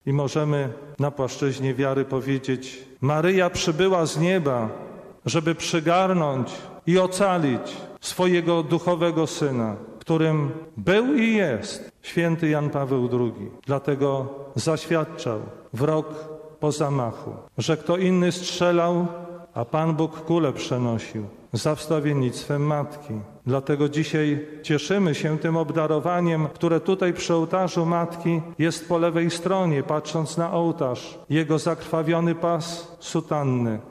I możemy na płaszczyźnie wiary powiedzieć: Maryja przybyła z nieba, żeby przygarnąć i ocalić swojego duchowego Syna, którym był i jest święty Jan Paweł II. Dlatego zaświadczał w rok po zamachu, że kto inny strzelał, a Pan Bóg kulę przenosił za wstawiennictwem Matki. Dlatego dzisiaj cieszymy się tym obdarowaniem, które tutaj przy ołtarzu Matki jest po lewej stronie, patrząc na ołtarz. Jego zakrwawiony pas sutanny,